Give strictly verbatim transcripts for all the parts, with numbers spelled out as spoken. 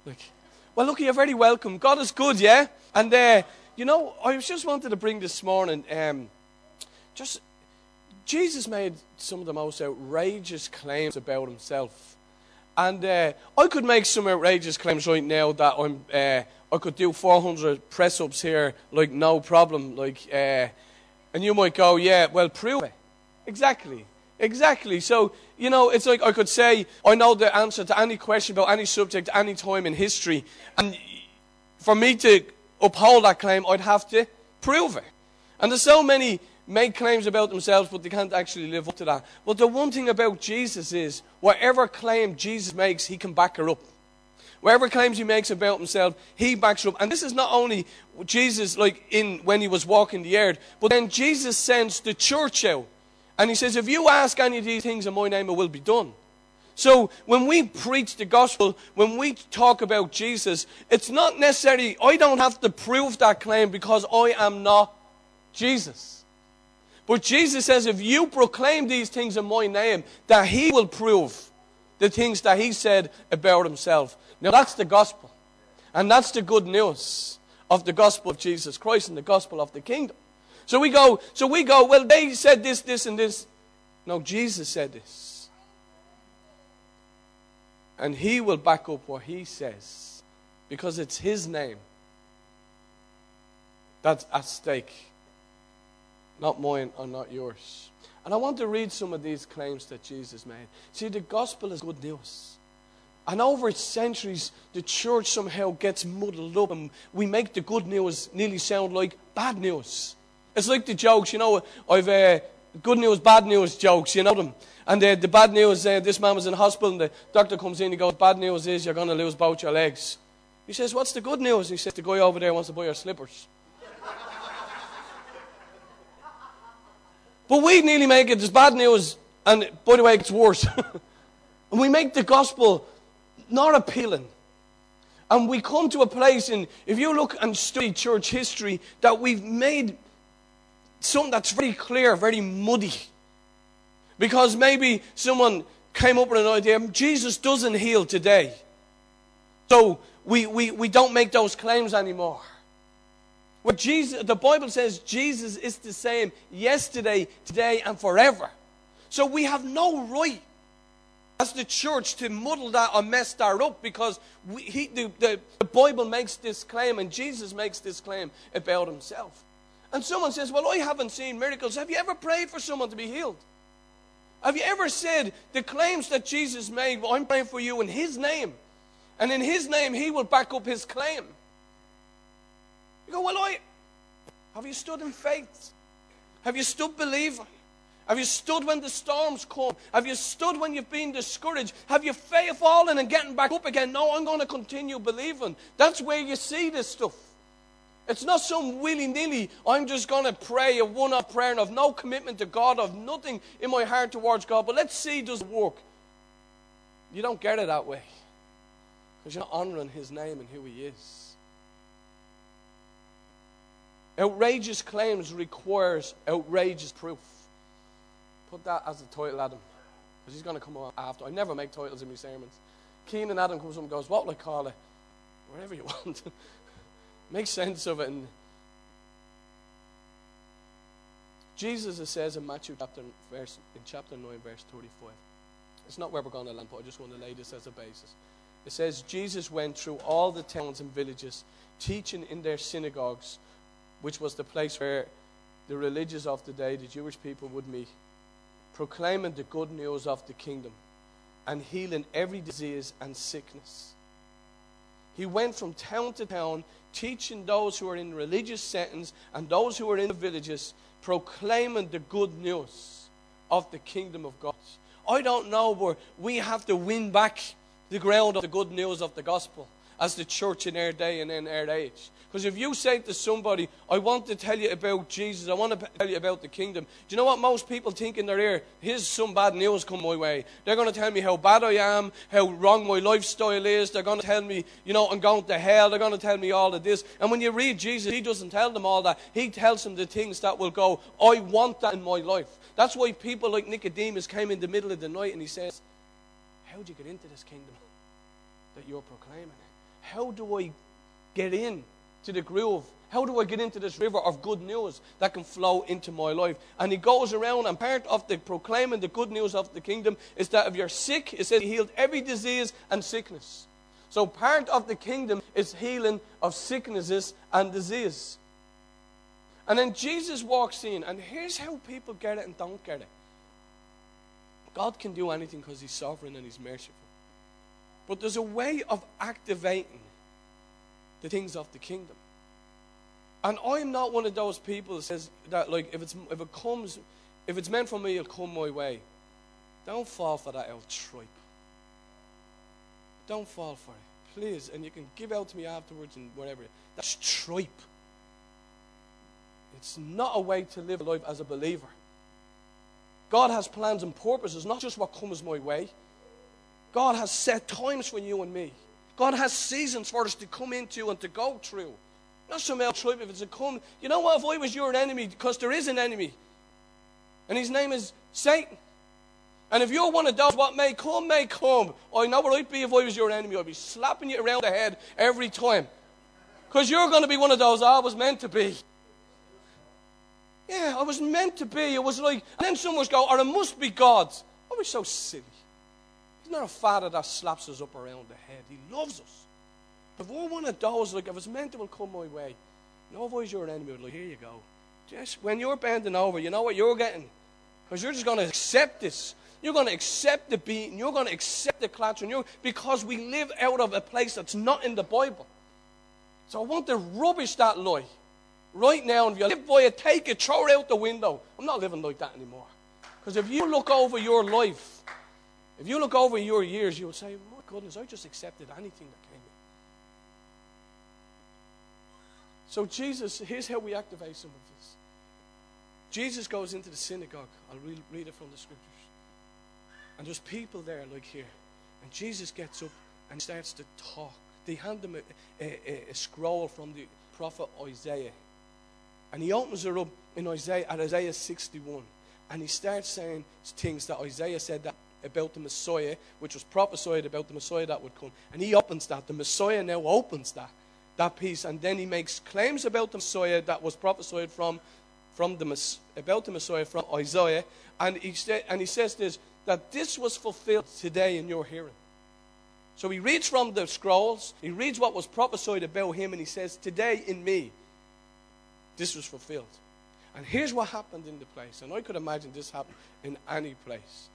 Like, well, look, you're very welcome. God is good, yeah? And, uh, you know, I just wanted to bring this morning, um, just, Jesus made some of the most outrageous claims about himself. And uh, I could make some outrageous claims right now that I'm, uh, I could do four hundred press-ups here, like, no problem. Like, uh, and you might go, yeah, well, prove it. Exactly. Exactly. So, you know, it's like I could say, I know the answer to any question about any subject, any time in history. And for me to uphold that claim, I'd have to prove it. And there's so many make claims about themselves, but they can't actually live up to that. But the one thing about Jesus is, whatever claim Jesus makes, he can back her up. Whatever claims he makes about himself, he backs her up. And this is not only Jesus, like in when he was walking the earth, but then Jesus sends the church out. And he says, if you ask any of these things in my name, it will be done. So when we preach the gospel, when we talk about Jesus, it's not necessarily, I don't have to prove that claim because I am not Jesus. But Jesus says, if you proclaim these things in my name, that he will prove the things that he said about himself. Now that's the gospel. And that's the good news of the gospel of Jesus Christ and the gospel of the kingdom. So we go, so we go, well, they said this, this, and this. No, Jesus said this. And he will back up what he says. Because it's his name that's at stake. Not mine or not yours. And I want to read some of these claims that Jesus made. See, the gospel is good news. And over centuries, the church somehow gets muddled up and we make the good news nearly sound like bad news. It's like the jokes, you know, I've uh, good news, bad news jokes, you know them. And uh, the bad news, uh, this man was in hospital and the doctor comes in, he goes, bad news is you're going to lose both your legs. He says, what's the good news? He says, the guy over there wants to buy your slippers. But we nearly make it as bad news, and by the way, it's worse. And we make the gospel not appealing. And we come to a place, in, if you look and study church history, that we've made something that's very clear, very muddy. Because maybe someone came up with an idea, Jesus doesn't heal today. So we, we, we don't make those claims anymore. Where Jesus, the Bible says Jesus is the same yesterday, today, and forever. So we have no right as the church to muddle that or mess that up because we, he, the, the, the Bible makes this claim and Jesus makes this claim about himself. And someone says, well, I haven't seen miracles. Have you ever prayed for someone to be healed? Have you ever said the claims that Jesus made, well, I'm praying for you in his name. And in his name, he will back up his claim. You go, well, I, have you stood in faith? Have you stood believing? Have you stood when the storms come? Have you stood when you've been discouraged? Have you fallen and getting back up again? No, I'm going to continue believing. That's where you see this stuff. It's not some willy-nilly, I'm just going to pray a one-off prayer and of no commitment to God, of nothing in my heart towards God, but let's see does it work. You don't get it that way. Because you're not honoring his name and who he is. Outrageous claims requires outrageous proof. Put that as a title, Adam. Because he's going to come on after. I never make titles in my sermons. Keenan Adam comes up and goes, what will I call it? Whatever you want. Make sense of it. And Jesus says in Matthew chapter, verse, in chapter nine, verse thirty-five. It's not where we're going to land, but I just want to lay this as a basis. It says, Jesus went through all the towns and villages, teaching in their synagogues, which was the place where the religious of the day, the Jewish people, would meet, proclaiming the good news of the kingdom and healing every disease and sickness. He went from town to town, teaching those who are in religious settings and those who are in the villages, proclaiming the good news of the kingdom of God. I don't know, but we have to win back the ground of the good news of the gospel as the church in our day and in our age. Because if you say to somebody, I want to tell you about Jesus, I want to tell you about the kingdom, do you know what most people think in their ear? Here's some bad news come my way. They're going to tell me how bad I am, how wrong my lifestyle is. They're going to tell me, you know, I'm going to hell. They're going to tell me all of this. And when you read Jesus, he doesn't tell them all that. He tells them the things that will go, I want that in my life. That's why people like Nicodemus came in the middle of the night and he says, how did you get into this kingdom that you're proclaiming? how do I get in to the groove? How do I get into this river of good news that can flow into my life? And he goes around, and part of the proclaiming the good news of the kingdom is that if you're sick, it says he healed every disease and sickness. So part of the kingdom is healing of sicknesses and disease. And then Jesus walks in, and here's how people get it and don't get it. God can do anything because he's sovereign and he's merciful. But there's a way of activating the things of the kingdom. And I'm not one of those people that says that, like, if it's if it comes, if it's meant for me, it'll come my way. Don't fall for that old tripe. Don't fall for it, please. And you can give out to me afterwards and whatever. That's tripe. It's not a way to live life as a believer. God has plans and purposes, not just what comes my way. God has set times for you and me. God has seasons for us to come into and to go through. Not some else tripe if it's a come. You know what? If I was your enemy, because there is an enemy, and his name is Satan. And if you're one of those, what may come, may come. I know what I'd be if I was your enemy. I'd be slapping you around the head every time. Because you're going to be one of those, I was meant to be. Yeah, I was meant to be. It was like, and then someone would go, or it must be God. I was so silly. He's not a father that slaps us up around the head. He loves us. If we're one of those, like, if it's meant to, will come my way. You know, if I was your enemy, I'd be like, here you go. Just when you're bending over, you know what you're getting? Because you're just going to accept this. You're going to accept the beating. You're going to accept the clattering. You're, because we live out of a place that's not in the Bible. So I want to rubbish that lie. Right now, if you live by it, take it, throw it out the window. I'm not living like that anymore. Because if you look over your life, if you look over your years, you'll say, my goodness, I just accepted anything that came in. So Jesus, here's how we activate some of this. Jesus goes into the synagogue. I'll read, read it from the scriptures. And there's people there like here. And Jesus gets up and starts to talk. They hand him a, a, a scroll from the prophet Isaiah. And he opens it up in Isaiah, at Isaiah sixty-one. And he starts saying things that Isaiah said that about the Messiah, which was prophesied about the Messiah that would come. And he opens that. The Messiah now opens that, that piece. And then he makes claims about the Messiah that was prophesied from, from the, about the Messiah from Isaiah. And he, st- and he says this, that this was fulfilled today in your hearing. So he reads from the scrolls. He reads what was prophesied about him. And he says, today in me, this was fulfilled. And here's what happened in the place. And I could imagine this happened in any place.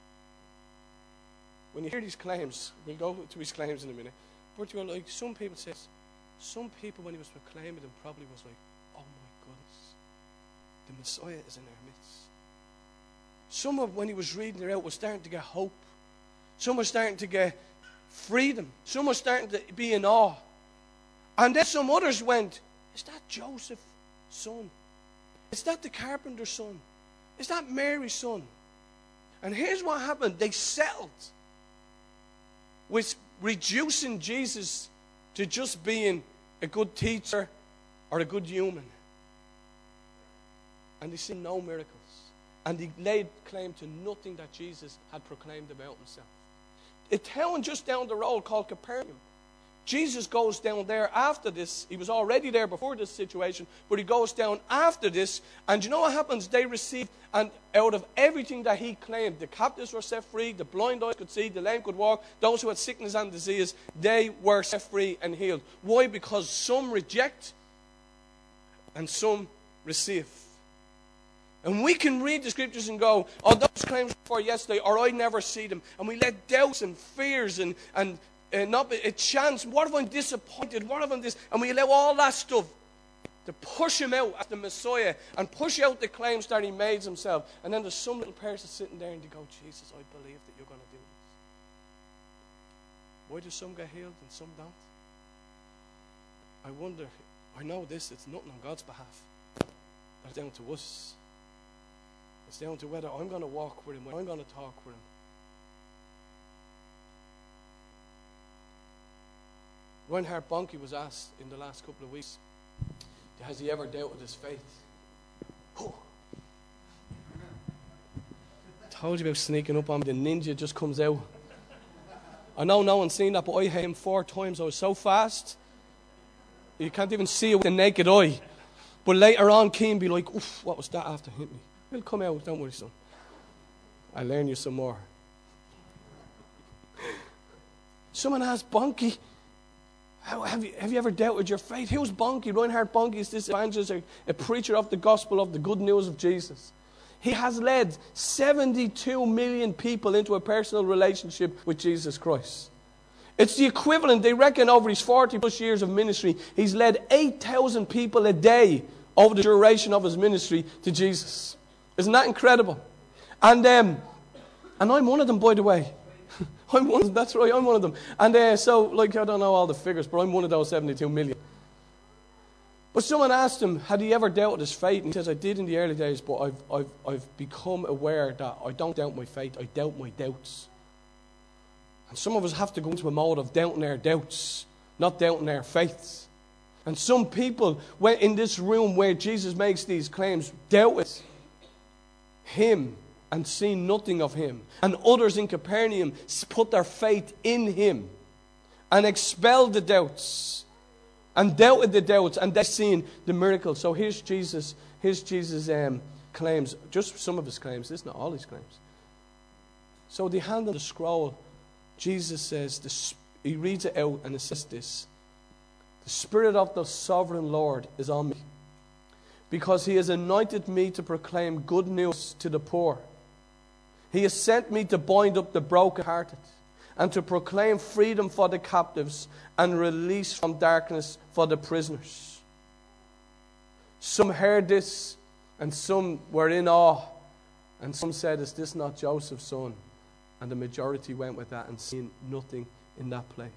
When you hear these claims, we'll go to his claims in a minute. But you're like, some people say, some people when he was proclaiming them probably was like, oh my goodness, the Messiah is in our midst. Some of when he was reading it out was starting to get hope. Some were starting to get freedom. Some were starting to be in awe. And then some others went, is that Joseph's son? Is that the carpenter's son? Is that Mary's son? And here's what happened. They settled with reducing Jesus to just being a good teacher or a good human. And they see no miracles. And they laid claim to nothing that Jesus had proclaimed about himself. A town just down the road called Capernaum. Jesus goes down there after this. He was already there before this situation, but he goes down after this. And you know what happens? They received, and out of everything that he claimed, the captives were set free, the blind eyes could see, the lame could walk, those who had sickness and disease, they were set free and healed. Why? Because some reject and some receive. And we can read the scriptures and go, oh, those claims for yesterday, or I never see them. And we let doubts and fears and, and uh, not a chance. What if I'm disappointed? What if I'm this? And we allow all that stuff to push him out as the Messiah and push out the claims that he made himself. And then there's some little person sitting there and they go, Jesus, I believe that you're going to do this. Why do some get healed and some don't? I wonder, I know this, it's nothing on God's behalf. That's down to us. It's down to whether I'm going to walk with him, whether I'm going to talk with him. Reinhard Bonnke was asked in the last couple of weeks, has he ever doubted his faith? Oh. Told you about sneaking up on me. The ninja just comes out. I know no one's seen that, but I hit him four times. I was so fast, you can't even see it with the naked eye. But later on, Keane be like, oof, what was that after hit me? He'll come out, don't worry, son. I'll learn you some more. Someone asked Bonnke, How, have, you, have you ever doubted your faith? Who's Bonnke? Reinhard Bonnke is this evangelist, a, a preacher of the gospel of the good news of Jesus. He has led seventy-two million people into a personal relationship with Jesus Christ. It's the equivalent, they reckon, over his forty plus years of ministry, he's led eight thousand people a day over the duration of his ministry to Jesus. Isn't that incredible? And um, and I'm one of them, by the way. I'm one of them, that's right, I'm one of them. And uh, so, like, I don't know all the figures, but I'm one of those seventy-two million. But someone asked him, had he ever doubted his faith? And he says, I did in the early days, but I've, I've, I've become aware that I don't doubt my faith, I doubt my doubts. And some of us have to go into a mode of doubting our doubts, not doubting our faiths. And some people in this room where Jesus makes these claims doubted him and seen nothing of him. And others in Capernaum put their faith in him and expelled the doubts and doubted the doubts, and they've seen the miracle. So here's Jesus, here's Jesus' um, claims, just some of his claims. This is not all his claims. So they hand him the scroll. Jesus says, the, he reads it out and it says this: the Spirit of the sovereign Lord is on me, because he has anointed me to proclaim good news to the poor. He has sent me to bind up the brokenhearted and to proclaim freedom for the captives and release from darkness for the prisoners. Some heard this and some were in awe, and some said, is this not Joseph's son? And the majority went with that and seen nothing in that place.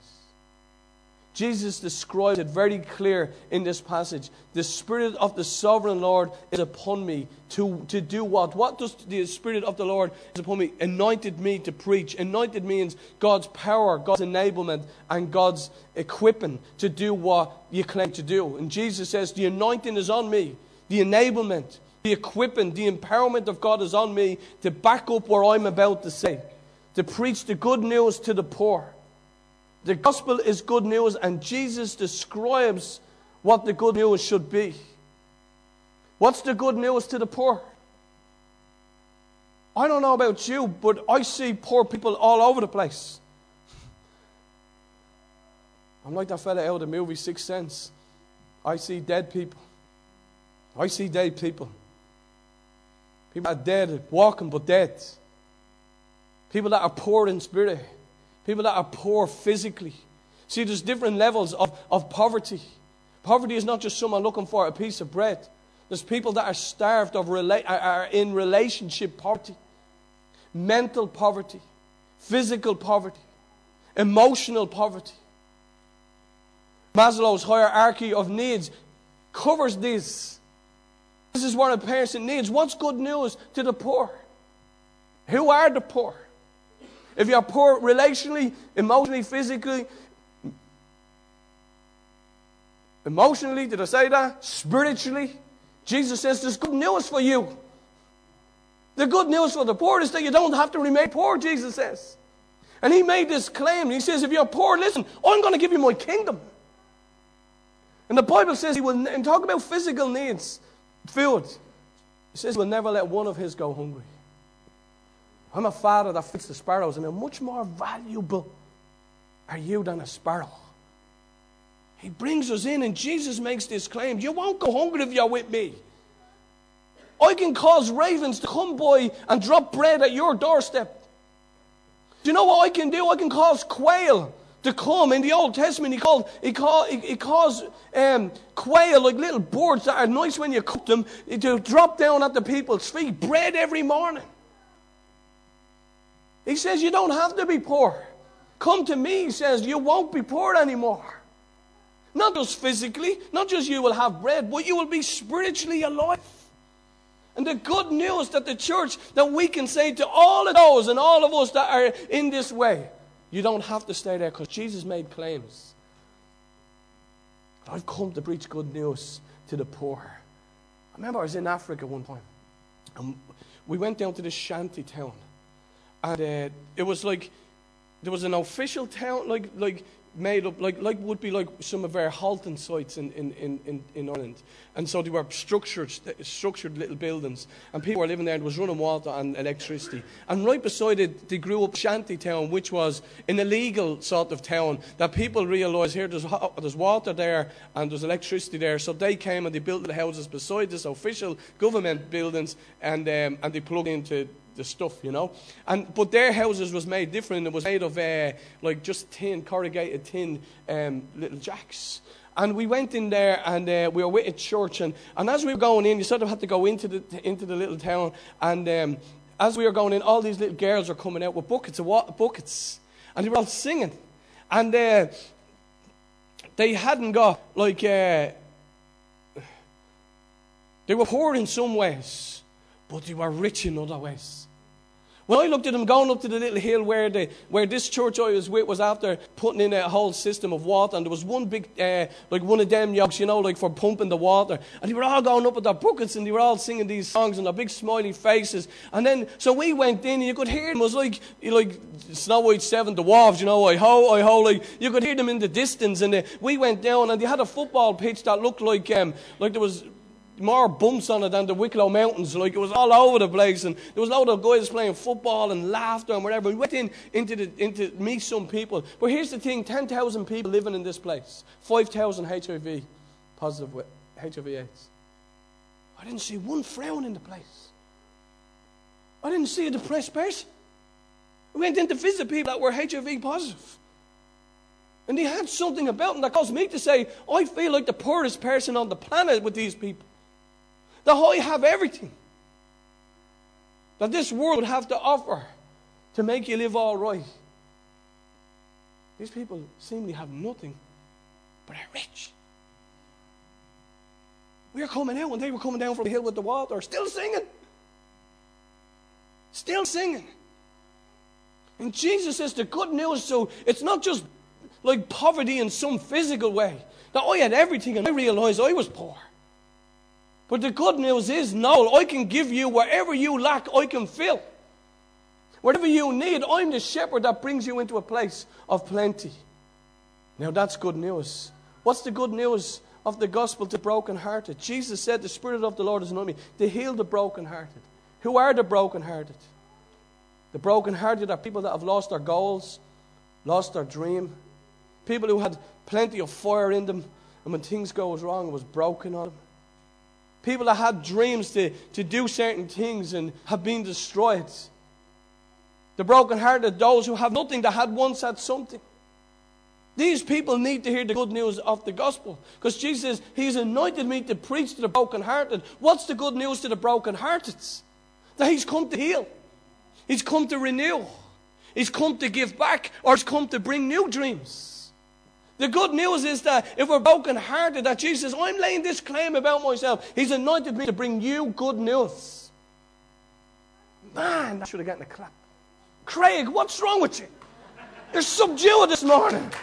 Jesus describes it very clear in this passage. The Spirit of the sovereign Lord is upon me to, to do what? What does the Spirit of the Lord is upon me? Anointed me to preach. Anointed means God's power, God's enablement, and God's equipping to do what you claim to do. And Jesus says, the anointing is on me. The enablement, the equipping, the empowerment of God is on me to back up what I'm about to say. To preach the good news to the poor. The gospel is good news, and Jesus describes what the good news should be. What's the good news to the poor? I don't know about you, but I see poor people all over the place. I'm like that fella out of the movie Sixth Sense. I see dead people. I see dead people. People that are dead, walking but dead. People that are poor in spirit. People that are poor physically. See, there's different levels of, of poverty. Poverty is not just someone looking for a piece of bread. There's people that are starved, of rela- are in relationship poverty. Mental poverty. Physical poverty. Emotional poverty. Maslow's hierarchy of needs covers this. This is what a person needs. What's good news to the poor? Who are the poor? If you're poor relationally, emotionally, physically, emotionally, did I say that? Spiritually, Jesus says there's good news for you. The good news for the poor is that you don't have to remain poor, Jesus says. And he made this claim. He says, if you're poor, listen, I'm going to give you my kingdom. And the Bible says he will, and talk about physical needs, food. It says he will never let one of his go hungry. I'm a father that feeds the sparrows, and how much more valuable are you than a sparrow? He brings us in, and Jesus makes this claim. You won't go hungry if you're with me. I can cause ravens to come by and drop bread at your doorstep. Do you know what I can do? I can cause quail to come. In the Old Testament, he called he called he, he caused um, quail, like little birds that are nice when you cook them, to drop down at the people's feet, bread every morning. He says you don't have to be poor. Come to me, he says, you won't be poor anymore. Not just physically, not just you will have bread, but you will be spiritually alive. And the good news that the church, that we can say to all of those and all of us that are in this way, you don't have to stay there, because Jesus made claims. I've come to preach good news to the poor. I remember I was in Africa one time, and we went down to this shanty town. And uh, it was like, there was an official town, like like made up, like like would be like some of our halting sites in, in, in, in, in Ireland. And so they were structured, structured little buildings. And people were living there, and there was running water and electricity. And right beside it, they grew up shanty town, which was an illegal sort of town that people realised here there's, there's water there and there's electricity there. So they came and they built the houses beside this official government buildings, and um, and they plugged into the stuff, you know. And but their houses was made different. It was made of uh, like just tin, corrugated tin, um, little jacks. And we went in there, and uh, we were with a church. And, and as we were going in, you sort of had to go into the into the little town. And um, as we were going in, all these little girls were coming out with buckets of water, buckets, and they were all singing. And uh, they hadn't got like uh, they were poor in some ways, but they were rich in other ways. When I looked at them going up to the little hill where the where this church I was with was after putting in a whole system of water, and there was one big, uh, like one of them yokes, you know, like for pumping the water, and they were all going up with their buckets, and they were all singing these songs and their big smiley faces. And then, so we went in, and you could hear them. It was like, like Snow White Seven Dwarves, you know, I ho, I ho, like, you could hear them in the distance. And uh, we went down, and they had a football pitch that looked like, um, like there was more bumps on it than the Wicklow Mountains. Like, it was all over the place, and there was a lot of guys playing football and laughter and whatever. We went in into the into meet some people. But here's the thing: ten thousand people living in this place, five thousand H I V positive with H I V AIDS. I didn't see one frown in the place. I didn't see a depressed person. We went in to visit people that were H I V positive, and they had something about them that caused me to say, I feel like the poorest person on the planet with these people. That I have everything that this world would have to offer to make you live all right. These people seemingly have nothing, but are rich. We were coming out, and they were coming down from the hill with the water, still singing. Still singing. And Jesus says the good news, so it's not just like poverty in some physical way. That I had everything and I realized I was poor. But the good news is, no, I can give you wherever you lack, I can fill. Whatever you need, I'm the shepherd that brings you into a place of plenty. Now that's good news. What's the good news of the gospel to the brokenhearted? Jesus said, the Spirit of the Lord is on me to heal the brokenhearted. Who are the brokenhearted? The brokenhearted are people that have lost their goals, lost their dream. People who had plenty of fire in them, and when things goes wrong, it was broken on them. People that had dreams to, to do certain things and have been destroyed. The brokenhearted, those who have nothing that had once had something. These people need to hear the good news of the gospel. Because Jesus says, He's anointed me to preach to the brokenhearted. What's the good news to the brokenhearted? That He's come to heal. He's come to renew. He's come to give back, or He's come to bring new dreams. The good news is that if we're broken-hearted, that Jesus says, I'm laying this claim about myself. He's anointed me to bring you good news. Man, that should have gotten a clap. Craig, what's wrong with you? You're subdued this morning.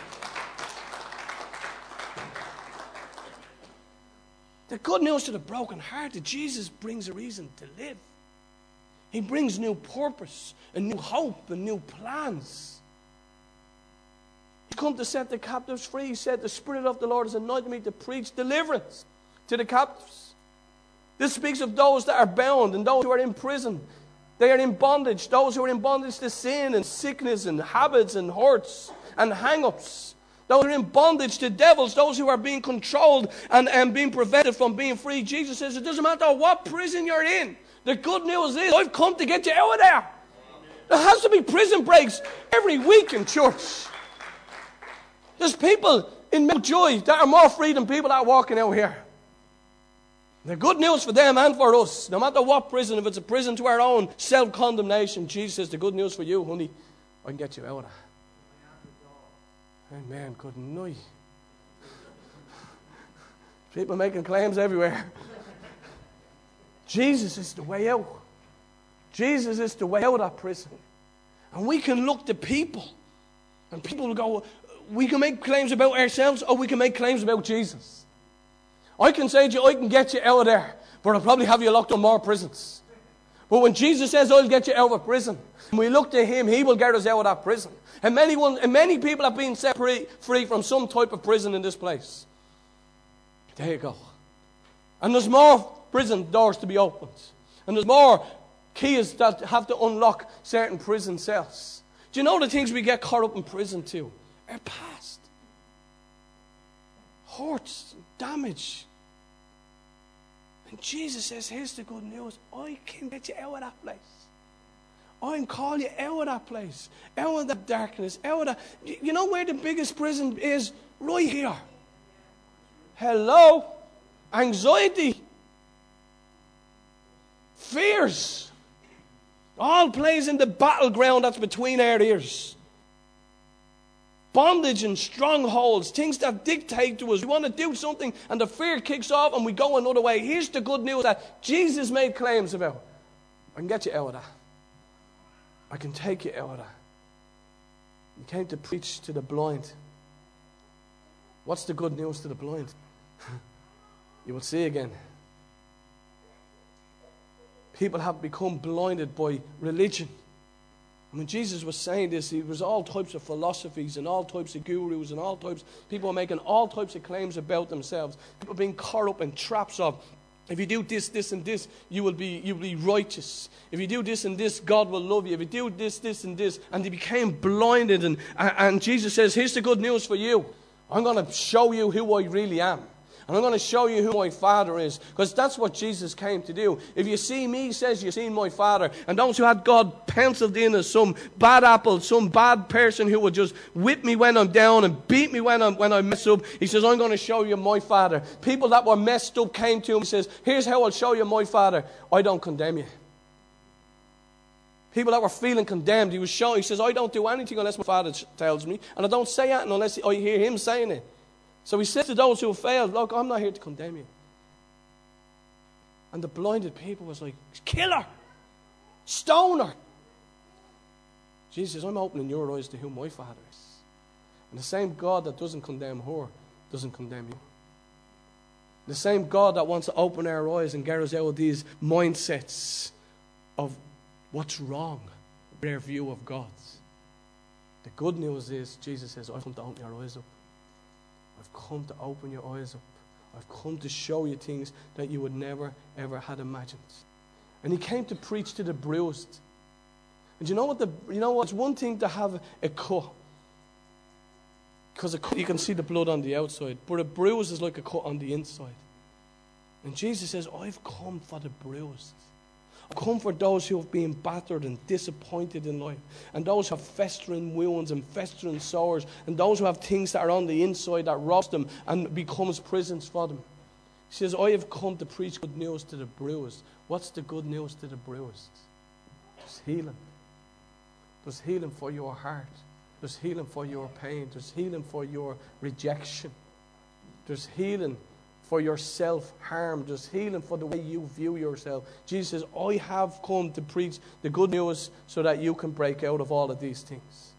The good news to the broken-hearted, Jesus brings a reason to live. He brings new purpose and new hope and new plans. He's come to set the captives free. He said, the Spirit of the Lord has anointed me to preach deliverance to the captives. This speaks of those that are bound and those who are in prison. They are in bondage. Those who are in bondage to sin and sickness and habits and hurts and hang-ups. Those who are in bondage to devils. Those who are being controlled and, and being prevented from being free. Jesus says, it doesn't matter what prison you're in. The good news is, I've come to get you out of there. There has to be prison breaks every week in church. There's people in Mountjoy that are more free than people that are walking out here. The good news for them and for us, no matter what prison, if it's a prison to our own self-condemnation, Jesus says, the good news for you, honey, I can get you out of it. Amen. Good night. People making claims everywhere. Jesus is the way out. Jesus is the way out of prison. And we can look to people, and people will go, we can make claims about ourselves, or we can make claims about Jesus. I can say to you, I can get you out of there, but I'll probably have you locked in more prisons. But when Jesus says, I'll get you out of prison, when we look to him, he will get us out of that prison. And many, one, and many people have been set free, free from some type of prison in this place. There you go. And there's more prison doors to be opened. And there's more keys that have to unlock certain prison cells. Do you know the things we get caught up in prison too? Our past. Hurts, damage. And Jesus says, here's the good news. I can get you out of that place. I can call you out of that place. Out of that darkness. Out of that. You know where the biggest prison is? Right here. Hello? Anxiety. Fears. All plays in the battleground that's between our ears. Bondage and strongholds, things that dictate to us. We want to do something and the fear kicks off and we go another way. Here's the good news that Jesus made claims about. I can get you out of that. I can take you out of that. He came to preach to the blind. What's the good news to the blind? You will see again. People have become blinded by religion. And when Jesus was saying this, he was all types of philosophies and all types of gurus and all types. People making all types of claims about themselves. People being caught up in traps of, if you do this, this, and this, you will be you will be righteous. If you do this and this, God will love you. If you do this, this, and this, and they became blinded. And and Jesus says, "Here's the good news for you. I'm going to show you who I really am." And I'm going to show you who my Father is. Because that's what Jesus came to do. If you see me, he says, you've seen my Father. And those who had God penciled in as some bad apple, some bad person who would just whip me when I'm down and beat me when, I'm, when I mess up, he says, I'm going to show you my Father. People that were messed up came to him and says, here's how I'll show you my Father. I don't condemn you. People that were feeling condemned, he was showing, he says, I don't do anything unless my Father tells me. And I don't say anything unless I hear him saying it. So he says to those who have failed, look, I'm not here to condemn you. And the blinded people was like, kill her, stone her. Jesus says, I'm opening your eyes to who my Father is. And the same God that doesn't condemn her doesn't condemn you. The same God that wants to open our eyes and get us out of these mindsets of what's wrong with our view of God. The good news is, Jesus says, I've come to open your eyes up. I've come to open your eyes up. I've come to show you things that you would never, ever had imagined. And he came to preach to the bruised. And you know what? The, you know what? It's one thing to have a cut. Because a cut, you can see the blood on the outside. But a bruise is like a cut on the inside. And Jesus says, I've come for the bruised. I've come for those who have been battered and disappointed in life. And those who have festering wounds and festering sores. And those who have things that are on the inside that robs them and becomes prisons for them. He says, I have come to preach good news to the bruised. What's the good news to the bruised? There's healing. There's healing for your heart. There's healing for your pain. There's healing for your rejection. There's healing for your self-harm. There's healing for the way you view yourself. Jesus says, I have come to preach the good news so that you can break out of all of these things.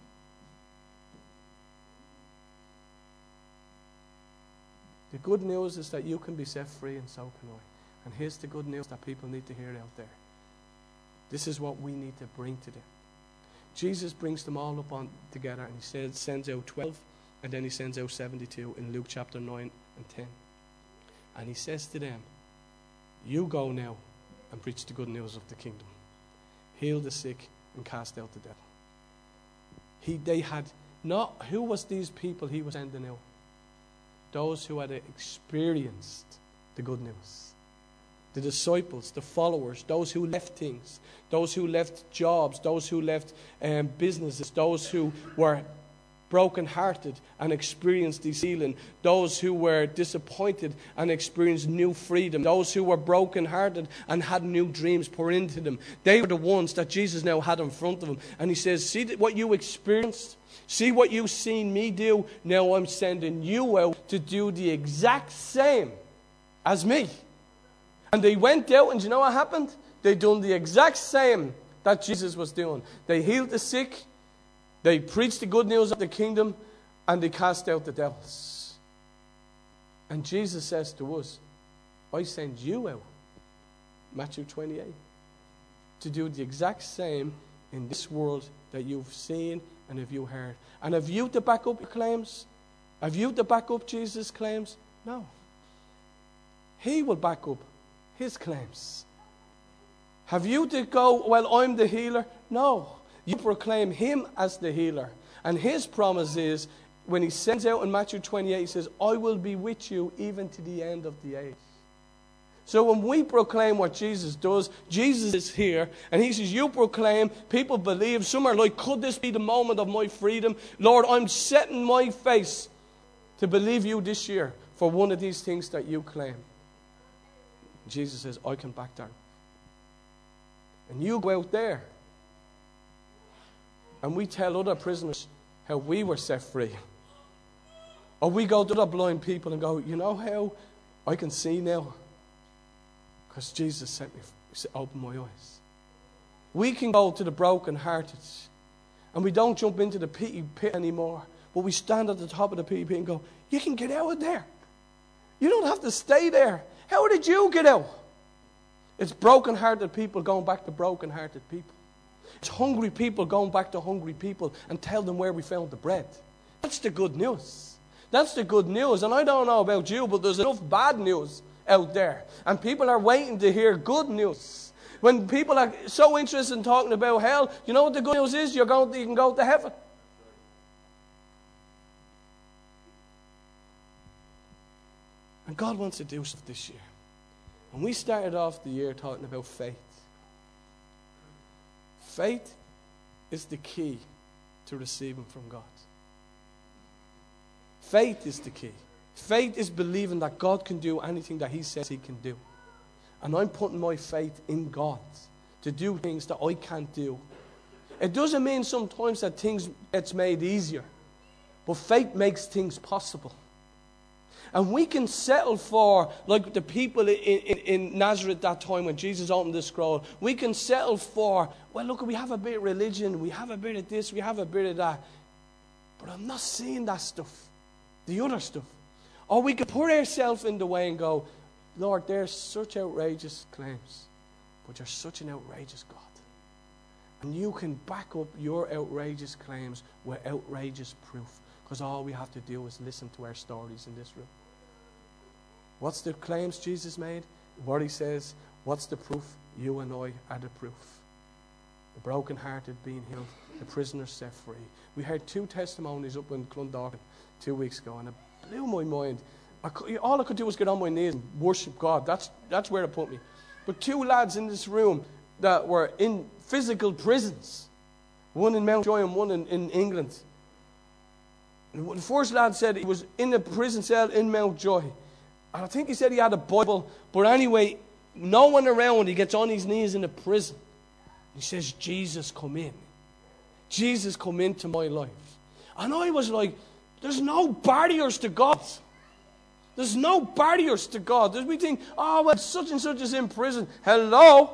The good news is that you can be set free, and so can I. And here's the good news that people need to hear out there. This is what we need to bring to them. Jesus brings them all up on together, and he says, sends out twelve, and then he sends out seventy-two in Luke chapter nine and ten. And he says to them, you go now and preach the good news of the kingdom. Heal the sick and cast out the devil. He, they had not, who was these people he was sending out? Those who had experienced the good news. The disciples, the followers, those who left things, those who left jobs, those who left um, businesses, those who were broken-hearted and experienced this healing, those who were disappointed and experienced new freedom, those who were broken-hearted and had new dreams pour into them. They were the ones that Jesus now had in front of them. And he says, see what you experienced? See what you've seen me do? Now I'm sending you out to do the exact same as me. And they went out, and you know what happened? They done the exact same that Jesus was doing. They healed the sick, they preached the good news of the kingdom, and they cast out the devils. And Jesus says to us, I send you out. Matthew twenty-eight. to do the exact same in this world that you've seen and have you heard. And have you to back up your claims? Have you to back up Jesus' claims? No. He will back up his claims. Have you to go, well, I'm the healer? No. You proclaim him as the healer. And his promise is, when he sends out in Matthew twenty-eight, he says, I will be with you even to the end of the age. So when we proclaim what Jesus does, Jesus is here, and he says, you proclaim, people believe. Some are like, could this be the moment of my freedom? Lord, I'm setting my face to believe you this year for one of these things that you claim. Jesus says, I can back that. And you go out there, and we tell other prisoners how we were set free. Or we go to other blind people and go, you know how I can see now? Because Jesus set me, opened my eyes. We can go to the brokenhearted, and we don't jump into the pity pit anymore, but we stand at the top of the pity pit and go, you can get out of there. You don't have to stay there. How did you get out? It's brokenhearted people going back to brokenhearted people. It's hungry people going back to hungry people and tell them where we found the bread. That's the good news. That's the good news. And I don't know about you, but there's enough bad news out there. And people are waiting to hear good news. When people are so interested in talking about hell, you know what the good news is? You're going to, you can go to heaven. And God wants to do stuff this year. And we started off the year talking about faith. Faith is the key to receiving from God. Faith is the key. Faith is believing that God can do anything that he says he can do. And I'm putting my faith in God to do things that I can't do. It doesn't mean sometimes that things gets made easier. But faith makes things possible. And we can settle for, like the people in, in, in Nazareth that time when Jesus opened the scroll, we can settle for, well, look, we have a bit of religion, we have a bit of this, we have a bit of that. But I'm not seeing that stuff, the other stuff. Or we can put ourselves in the way and go, Lord, there's such outrageous claims, but you're such an outrageous God. And you can back up your outrageous claims with outrageous proof. Because all we have to do is listen to our stories in this room. What's the claims Jesus made? What he says. What's the proof? You and I are the proof. The brokenhearted being healed. The prisoners set free. We heard two testimonies up in Clondalkin two weeks ago, and it blew my mind. I could, all I could do was get on my knees and worship God. That's, that's where it put me. But two lads in this room that were in physical prisons. One in Mountjoy and one in, in England. And the first lad said he was in a prison cell in Mountjoy. And I think he said he had a Bible. But anyway, no one around. He gets on his knees in the prison. He says, Jesus, come in. Jesus, come into my life. And I was like, there's no barriers to God. There's no barriers to God. We think, oh, well, such and such is in prison. Hello?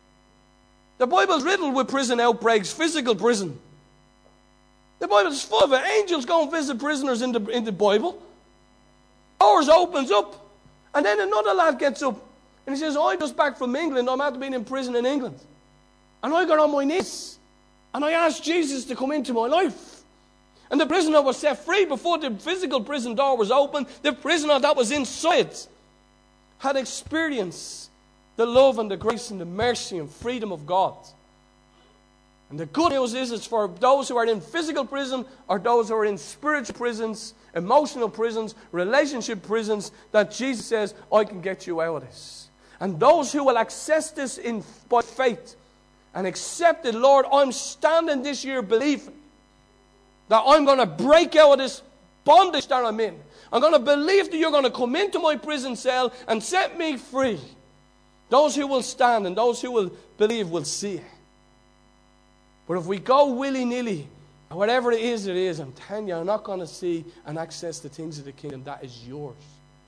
The Bible's riddled with prison outbreaks, physical prison. The Bible is full of it. Angels go and visit prisoners in the, in the Bible. Doors opens up. And then another lad gets up. And he says, I'm just back from England. I'm after being in prison in England. And I got on my knees. And I asked Jesus to come into my life. And the prisoner was set free before the physical prison door was open. The prisoner that was inside had experienced the love and the grace and the mercy and freedom of God. And the good news is, it's for those who are in physical prison or those who are in spiritual prisons, emotional prisons, relationship prisons, that Jesus says, I can get you out of this. And those who will access this in, by faith and accept it, Lord, I'm standing this year believing that I'm going to break out of this bondage that I'm in. I'm going to believe that you're going to come into my prison cell and set me free. Those who will stand and those who will believe will see it. But if we go willy-nilly, whatever it is, it is, I'm telling you, you're not going to see and access the things of the kingdom that is yours.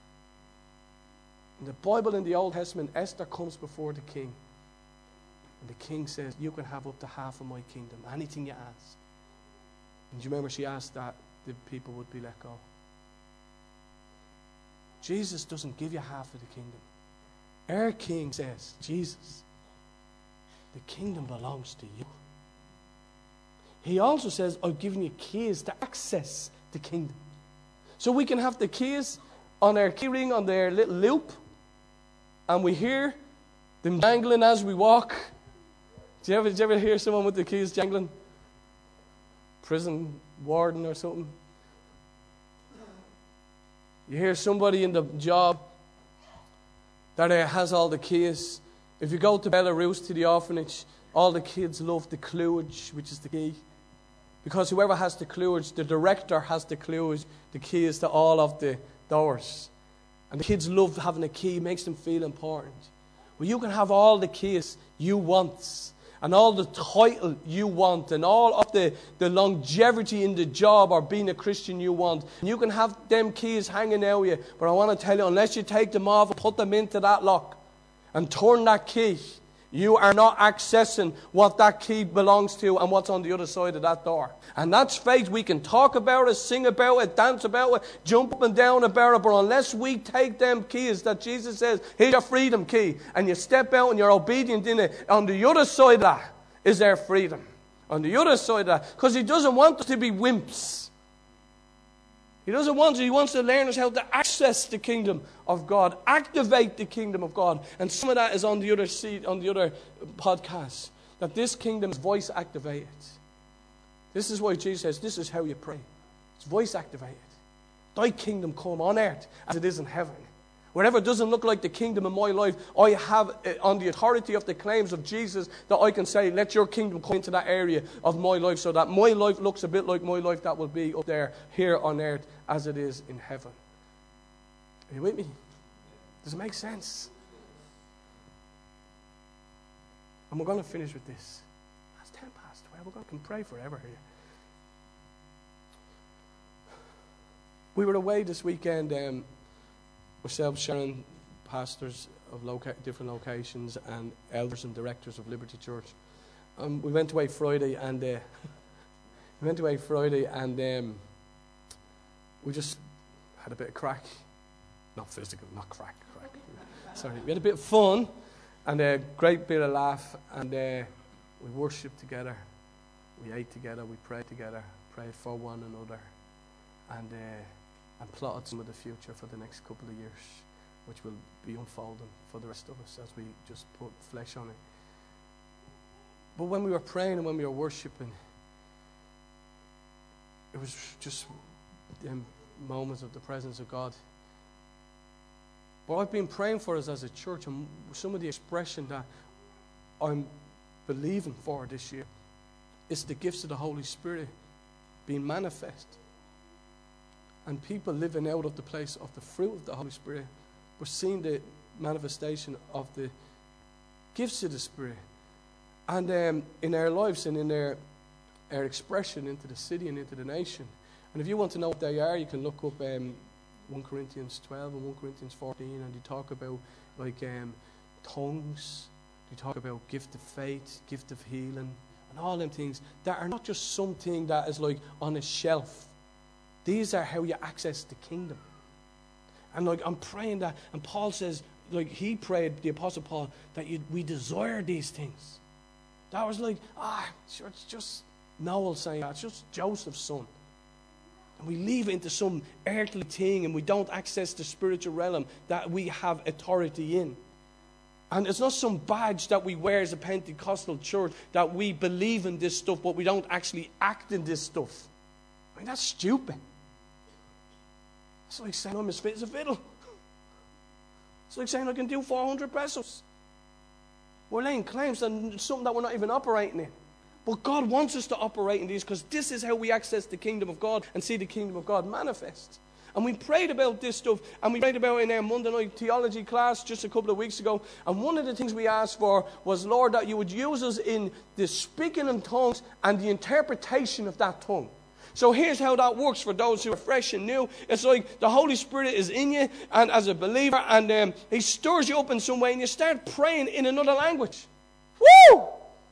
In the Bible, in the Old Testament, Esther comes before the king. And the king says, you can have up to half of my kingdom, anything you ask. And do you remember she asked that the people would be let go? Jesus doesn't give you half of the kingdom. Our king says, Jesus, the kingdom belongs to you. He also says, I've given you keys to access the kingdom. So we can have the keys on our key ring, on their little loop, and we hear them jangling as we walk. Do you ever, do you ever hear someone with the keys jangling? Prison warden or something. You hear somebody in the job that uh, has all the keys. If you go to Belarus, to the orphanage, all the kids love the kludge, which is the key. Because whoever has the kludge, the director has the kludge, the keys to all of the doors. And the kids love having a key, it makes them feel important. Well, you can have all the keys you want, and all the title you want, and all of the, the longevity in the job or being a Christian you want. And you can have them keys hanging out with you. But I want to tell you, unless you take them off and put them into that lock and turn that key, you are not accessing what that key belongs to and what's on the other side of that door. And that's faith. We can talk about it, sing about it, dance about it, jump up and down about it, but unless we take them keys that Jesus says, here's your freedom key, and you step out and you're obedient in it, on the other side of that is their freedom. On the other side of that. Because he doesn't want us to be wimps. He doesn't want to. He wants to learn us how to access the kingdom of God, activate the kingdom of God. And some of that is on the other seat, on the other podcast, that this kingdom is voice activated. This is why Jesus says, this is how you pray. It's voice activated. Thy kingdom come on earth as it is in heaven. Wherever it doesn't look like the kingdom in my life, I have, uh, on the authority of the claims of Jesus, that I can say, let your kingdom come into that area of my life, so that my life looks a bit like my life that will be up there, here on earth, as it is in heaven. Are you with me? Does it make sense? And we're going to finish with this. That's ten past twelve. We're going to pray forever here. We were away this weekend, um, myself, Sharon, pastors of loca- different locations, and elders and directors of Liberty Church. Um, we went away Friday, and uh, we went away Friday, and um, we just had a bit of crack. Not physical, not crack, crack. Sorry, we had a bit of fun, and a great bit of laugh, and uh, we worshipped together, we ate together, we prayed together, prayed for one another, and uh, and plotted some of the future for the next couple of years, which will be unfolding for the rest of us as we just put flesh on it. But when we were praying and when we were worshipping, it was just them moments of the presence of God. What I've been praying for us as a church, and some of the expression that I'm believing for this year, is the gifts of the Holy Spirit being manifest. And people living out of the place of the fruit of the Holy Spirit. We're seeing the manifestation of the gifts of the Spirit. And um, in our lives and in their, our expression into the city and into the nation. And if you want to know what they are, you can look up um, First Corinthians twelve and First Corinthians fourteen, and they talk about like um, tongues. They talk about gift of faith, gift of healing, and all them things that are not just something that is like on a shelf. These are how you access the kingdom. And like I'm praying that, and Paul says, like he prayed, the Apostle Paul, that you, we desire these things. That was like, ah, sure, it's just Noel saying that. It's just Joseph's son. And we leave it into some earthly thing, and we don't access the spiritual realm that we have authority in. And it's not some badge that we wear as a Pentecostal church that we believe in this stuff, but we don't actually act in this stuff. I mean, that's stupid. It's like saying I'm as fit as a fiddle. It's like saying I can do four hundred press-ups. We're laying claims on something that we're not even operating in. But God wants us to operate in these, because this is how we access the kingdom of God and see the kingdom of God manifest. And we prayed about this stuff, and we prayed about it in our Monday night theology class just a couple of weeks ago. And one of the things we asked for was, Lord, that you would use us in the speaking in tongues and the interpretation of that tongue. So here's how that works for those who are fresh and new. It's like the Holy Spirit is in you, and as a believer, and um, He stirs you up in some way, and you start praying in another language. Woo!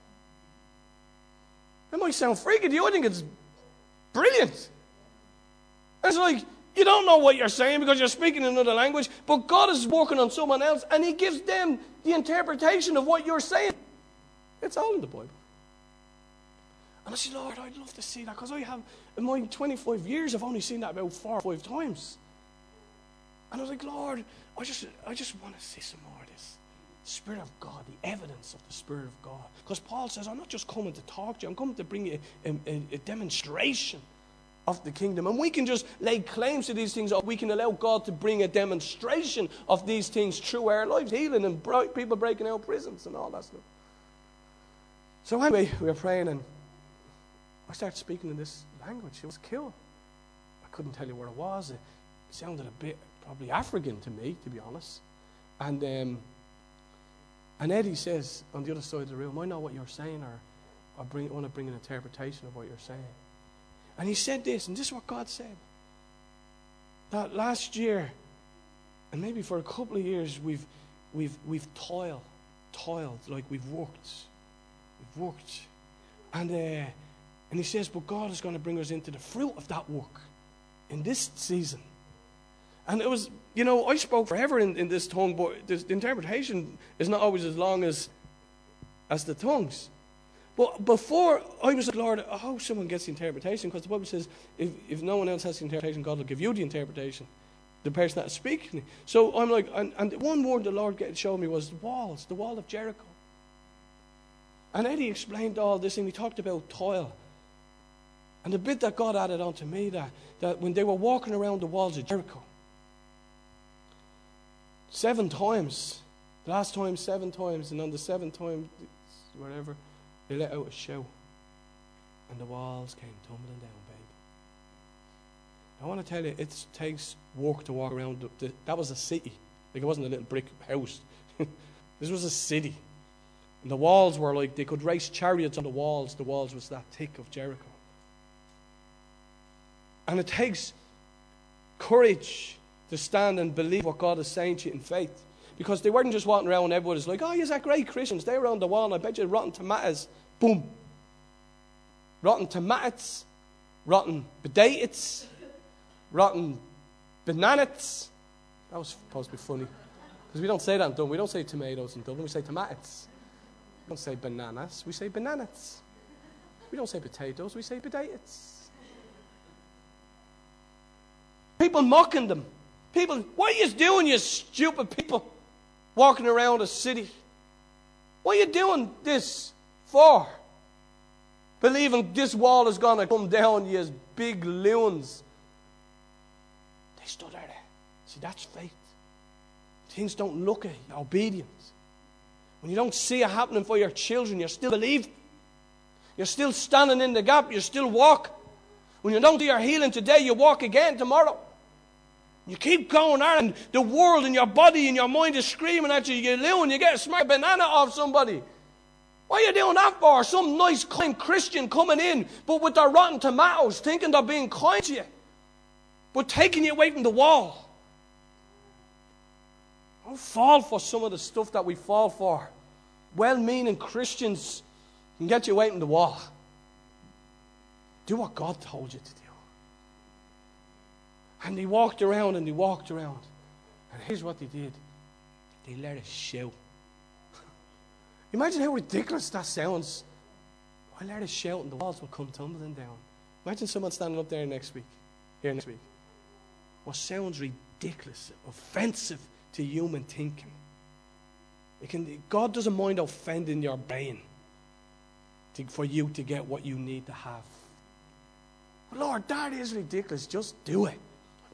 That might sound freaky to you. I think it's brilliant. It's like you don't know what you're saying because you're speaking in another language, but God is working on someone else, and He gives them the interpretation of what you're saying. It's all in the Bible. And I said, Lord, I'd love to see that, because I have, in my twenty-five years, I've only seen that about four or five times. And I was like, Lord, I just I just want to see some more of this. Spirit of God, the evidence of the Spirit of God. Because Paul says, I'm not just coming to talk to you, I'm coming to bring you a, a, a demonstration of the kingdom. And we can just lay claims to these things, or we can allow God to bring a demonstration of these things through our lives, healing and bright people breaking out of prisons and all that stuff. So anyway, we were praying, and I started speaking in this language. It was cool. I couldn't tell you where it was. It sounded a bit probably African to me, to be honest. And um, and Eddie says on the other side of the room, I know what you're saying, or I bring, I want to bring an interpretation of what you're saying. And he said this, and this is what God said. That last year, and maybe for a couple of years, we've we've we've toiled, toiled, like we've worked. We've worked. And uh, and he says, but God is going to bring us into the fruit of that work in this season. And it was, you know, I spoke forever in, in this tongue, but this, the interpretation is not always as long as as the tongues. But before, I was like, Lord, I hope someone gets the interpretation, because the Bible says, if, if no one else has the interpretation, God will give you the interpretation, the person that is speaking. So I'm like, and, and one word the Lord showed me was the walls, the wall of Jericho. And Eddie explained all this, and he talked about toil. And the bit that God added on to me, that, that when they were walking around the walls of Jericho, seven times, the last time seven times, and on the seventh time, whatever, they let out a shout, and the walls came tumbling down, babe. I want to tell you, it takes work to walk around. The, the, that was a city. Like, it wasn't a little brick house. This was a city. And the walls were like, they could race chariots on the walls. The walls was that thick of Jericho. And it takes courage to stand and believe what God is saying to you in faith. Because they weren't just walking around and everybody was like, oh, you're great Christians. They were on the wall, and I bet you rotten tomatoes. Boom. Rotten tomatoes. Rotten potatoes. Rotten bananas. That was supposed to be funny. Because we don't say that in Dublin. We don't say tomatoes in Dublin. We say tomatoes. We don't say bananas. We say bananas. We don't say potatoes. We say potatoes. People mocking them. People, what are you doing, you stupid people, walking around a city? What are you doing this for? Believing this wall is going to come down, you big loons. They stood there. See, that's faith. Things don't look at you, obedience. When you don't see it happening for your children, you're still believing. You're still standing in the gap. You still walk. When you don't do your healing today, you walk again tomorrow. You keep going on, and the world and your body and your mind is screaming at you. You get loon, you get a smart banana off somebody. What are you doing that for? Some nice, kind Christian coming in, but with their rotten tomatoes, thinking they're being kind to you, but taking you away from the wall. Don't fall for some of the stuff that we fall for. Well-meaning Christians can get you away from the wall. Do what God told you to do. And they walked around and they walked around. And here's what they did. They let it shout. Imagine how ridiculous that sounds. I let it shout and the walls will come tumbling down. Imagine someone standing up there next week. Here next week. What sounds ridiculous, offensive to human thinking. It can, God doesn't mind offending your brain to, for you to get what you need to have. Lord, that is ridiculous. Just do it.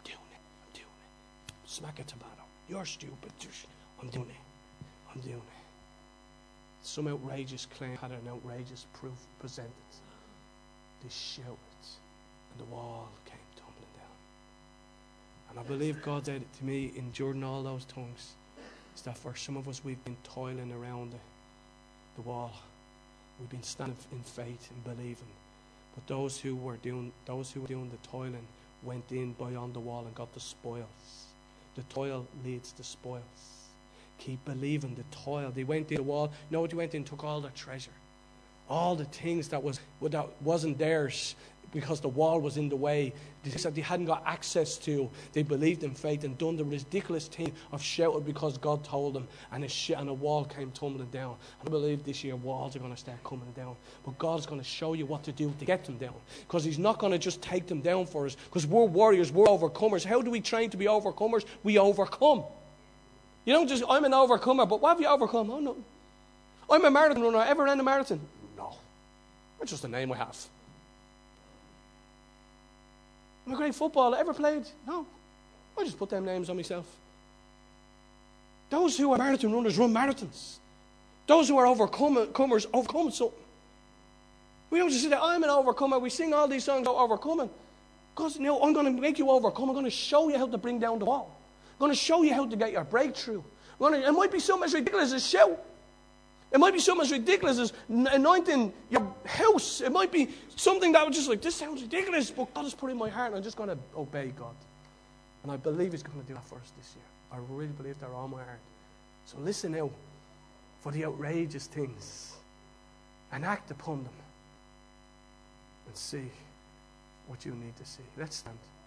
Smack a tomato. You're stupid. I'm doing it. I'm doing it. Some outrageous claim had an outrageous proof presented. They shouted, and the wall came tumbling down. And I believe God said it to me in during all those tongues, is that for some of us we've been toiling around the, the wall. We've been standing in faith and believing. But those who were doing those who were doing the toiling went in beyond the wall and got the spoils. The toil leads to spoils. Keep believing the toil. They went in the wall. No, they went in and took all their treasure. all the things that, was, that wasn't theirs because the wall was in the way, that they hadn't got access to. They believed in faith and done the ridiculous thing of shouting because God told them, and a, sh- and a wall came tumbling down. I believe this year walls are going to start coming down. But God's going to show you what to do to get them down. Because he's not going to just take them down for us. Because we're warriors, we're overcomers. How do we train to be overcomers? We overcome. You don't just, I'm an overcomer, but what have you overcome? Oh, no. I'm a marathon runner. Ever ran a marathon? No. That's just a name I have. I'm a great footballer. Ever played? No. I just put them names on myself. Those who are marathon runners run marathons. Those who are overcomers overcome something. We don't just say that I'm an overcomer. We sing all these songs about overcoming. Because, you know, I'm going to make you overcome. I'm going to show you how to bring down the wall. I'm going to show you how to get your breakthrough. I'm going to, it might be something as ridiculous as shout. It might be something as ridiculous as anointing your house. It might be something that was just like, this sounds ridiculous, but God has put in my heart and I'm just going to obey God. And I believe he's going to do that for us this year. I really believe that with all my heart. So listen out for the outrageous things and act upon them and see what you need to see. Let's stand.